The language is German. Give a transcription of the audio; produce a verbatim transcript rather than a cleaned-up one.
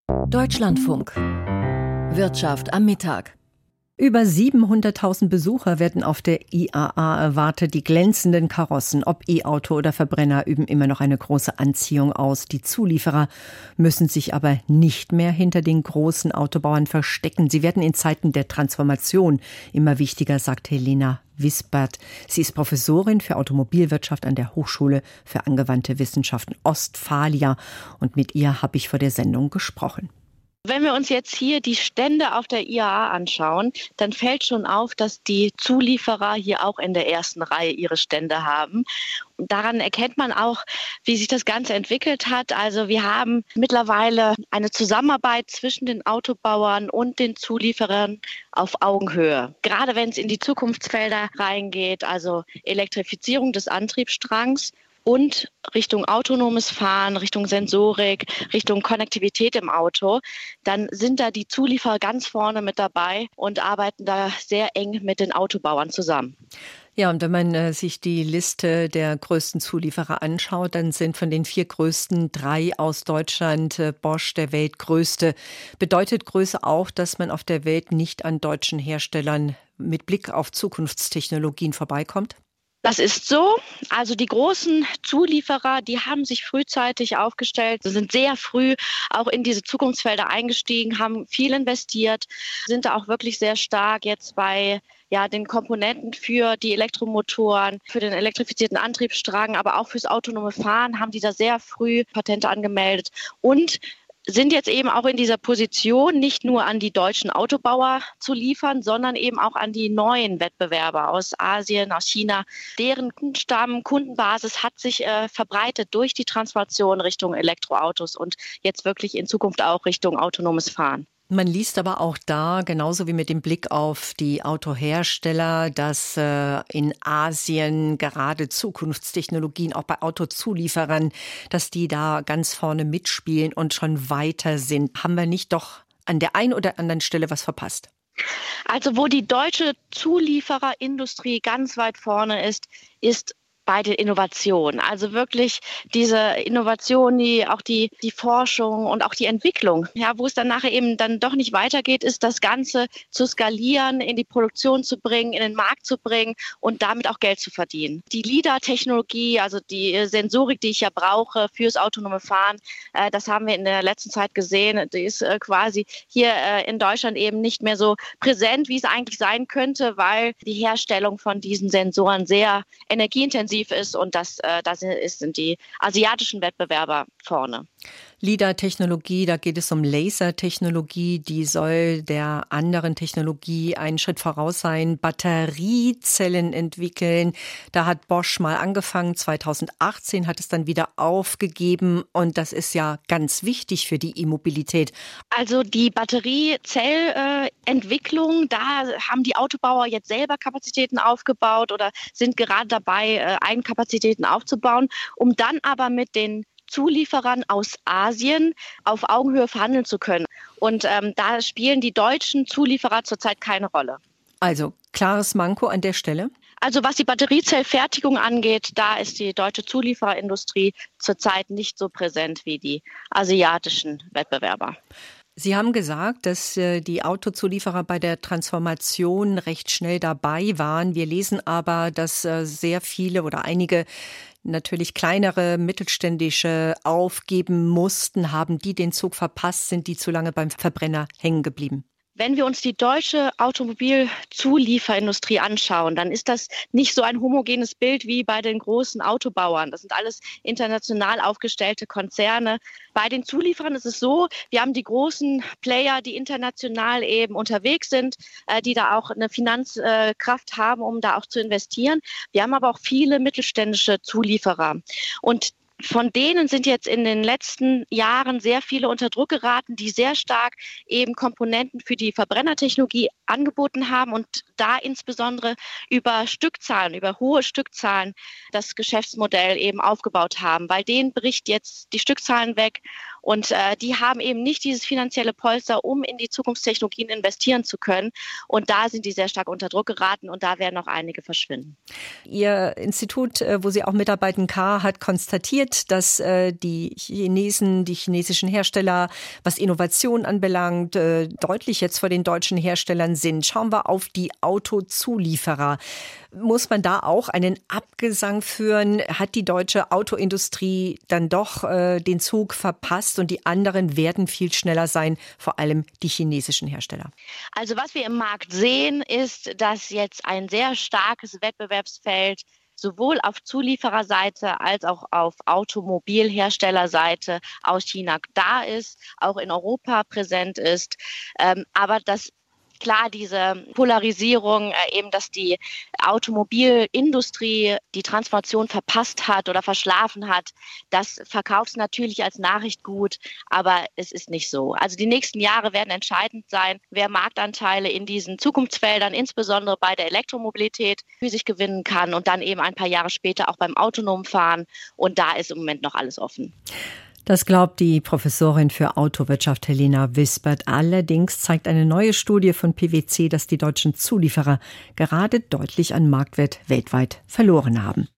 Deutschlandfunk. Wirtschaft am Mittag. Über siebenhunderttausend Besucher werden auf der I A A erwartet. Die glänzenden Karossen, ob E-Auto oder Verbrenner, üben immer noch eine große Anziehung aus. Die Zulieferer müssen sich aber nicht mehr hinter den großen Autobauern verstecken. Sie werden in Zeiten der Transformation immer wichtiger, sagt Helena Wisbert. Sie ist Professorin für Automobilwirtschaft an der Hochschule für angewandte Wissenschaften Ostfalia. Und mit ihr habe ich vor der Sendung gesprochen. Wenn wir uns jetzt hier die Stände auf der I A A anschauen, dann fällt schon auf, dass die Zulieferer hier auch in der ersten Reihe ihre Stände haben. Und daran erkennt man auch, wie sich das Ganze entwickelt hat. Also wir haben mittlerweile eine Zusammenarbeit zwischen den Autobauern und den Zulieferern auf Augenhöhe. Gerade wenn es in die Zukunftsfelder reingeht, also Elektrifizierung des Antriebsstrangs und Richtung autonomes Fahren, Richtung Sensorik, Richtung Konnektivität im Auto, dann sind da die Zulieferer ganz vorne mit dabei und arbeiten da sehr eng mit den Autobauern zusammen. Ja, und wenn man äh, sich die Liste der größten Zulieferer anschaut, dann sind von den vier größten drei aus Deutschland. äh, Bosch, der weltgrößte. Bedeutet Größe auch, dass man auf der Welt nicht an deutschen Herstellern mit Blick auf Zukunftstechnologien vorbeikommt? Das ist so. Also die großen Zulieferer, die haben sich frühzeitig aufgestellt, sind sehr früh auch in diese Zukunftsfelder eingestiegen, haben viel investiert, sind da auch wirklich sehr stark jetzt bei ja, den Komponenten für die Elektromotoren, für den elektrifizierten Antriebsstrang, aber auch fürs autonome Fahren haben die da sehr früh Patente angemeldet und sind jetzt eben auch in dieser Position, nicht nur an die deutschen Autobauer zu liefern, sondern eben auch an die neuen Wettbewerber aus Asien, aus China. Deren Kundenstamm, Kundenbasis hat sich äh, verbreitet durch die Transformation Richtung Elektroautos und jetzt wirklich in Zukunft auch Richtung autonomes Fahren. Man liest aber auch da, genauso wie mit dem Blick auf die Autohersteller, dass äh, in Asien gerade Zukunftstechnologien, auch bei Autozulieferern, dass die da ganz vorne mitspielen und schon weiter sind. Haben wir nicht doch an der einen oder anderen Stelle was verpasst? Also wo die deutsche Zuliefererindustrie ganz weit vorne ist, ist bei den Innovationen. Also wirklich diese Innovation, die auch die, die Forschung und auch die Entwicklung. Ja, wo es dann nachher eben dann doch nicht weitergeht, ist das Ganze zu skalieren, in die Produktion zu bringen, in den Markt zu bringen und damit auch Geld zu verdienen. Die LiDAR-Technologie, also die Sensorik, die ich ja brauche fürs autonome Fahren, äh, das haben wir in der letzten Zeit gesehen. Die ist äh, quasi hier äh, in Deutschland eben nicht mehr so präsent, wie es eigentlich sein könnte, weil die Herstellung von diesen Sensoren sehr energieintensiv ist und das, äh, da sind die asiatischen Wettbewerber vorne. LiDAR-Technologie, da geht es um Lasertechnologie, die soll der anderen Technologie einen Schritt voraus sein. Batteriezellen entwickeln, da hat Bosch mal angefangen, zweitausendachtzehn hat es dann wieder aufgegeben und das ist ja ganz wichtig für die E-Mobilität. Also die Batteriezellentwicklung, äh, da haben die Autobauer jetzt selber Kapazitäten aufgebaut oder sind gerade dabei, äh, Eigenkapazitäten aufzubauen, um dann aber mit den Zulieferern aus Asien auf Augenhöhe verhandeln zu können. Und ähm, da spielen die deutschen Zulieferer zurzeit keine Rolle. Also klares Manko an der Stelle? Also was die Batteriezellfertigung angeht, da ist die deutsche Zuliefererindustrie zurzeit nicht so präsent wie die asiatischen Wettbewerber. Sie haben gesagt, dass die Autozulieferer bei der Transformation recht schnell dabei waren. Wir lesen aber, dass sehr viele oder einige natürlich kleinere, mittelständische aufgeben mussten. Haben die den Zug verpasst? Sind die zu lange beim Verbrenner hängen geblieben? Wenn wir uns die deutsche Automobilzulieferindustrie anschauen, dann ist das nicht so ein homogenes Bild wie bei den großen Autobauern. Das sind alles international aufgestellte Konzerne. Bei den Zulieferern ist es so, wir haben die großen Player, die international eben unterwegs sind, die da auch eine Finanzkraft haben, um da auch zu investieren. Wir haben aber auch viele mittelständische Zulieferer. Und von denen sind jetzt in den letzten Jahren sehr viele unter Druck geraten, die sehr stark eben Komponenten für die Verbrennertechnologie angeboten haben und da insbesondere über Stückzahlen, über hohe Stückzahlen das Geschäftsmodell eben aufgebaut haben, weil denen bricht jetzt die Stückzahlen weg Und äh, die haben eben nicht dieses finanzielle Polster, um in die Zukunftstechnologien investieren zu können. Und da sind die sehr stark unter Druck geraten und da werden noch einige verschwinden. Ihr Institut, wo Sie auch mitarbeiten, K, hat konstatiert, dass äh, die Chinesen, die chinesischen Hersteller, was Innovation anbelangt, äh, deutlich jetzt vor den deutschen Herstellern sind. Schauen wir auf die Autozulieferer. Muss man da auch einen Abgesang führen? Hat die deutsche Autoindustrie dann doch äh, den Zug verpasst und die anderen werden viel schneller sein, vor allem die chinesischen Hersteller? Also was wir im Markt sehen, ist, dass jetzt ein sehr starkes Wettbewerbsfeld sowohl auf Zuliefererseite als auch auf Automobilherstellerseite aus China da ist, auch in Europa präsent ist. Ähm, aber das Klar, diese Polarisierung, äh, eben, dass die Automobilindustrie die Transformation verpasst hat oder verschlafen hat, das verkauft es natürlich als Nachricht gut, aber es ist nicht so. Also die nächsten Jahre werden entscheidend sein, wer Marktanteile in diesen Zukunftsfeldern, insbesondere bei der Elektromobilität, für sich gewinnen kann und dann eben ein paar Jahre später auch beim autonomen Fahren. Und da ist im Moment noch alles offen. Das glaubt die Professorin für Autowirtschaft Helena Wisbert. Allerdings zeigt eine neue Studie von P W C, dass die deutschen Zulieferer gerade deutlich an Marktwert weltweit verloren haben.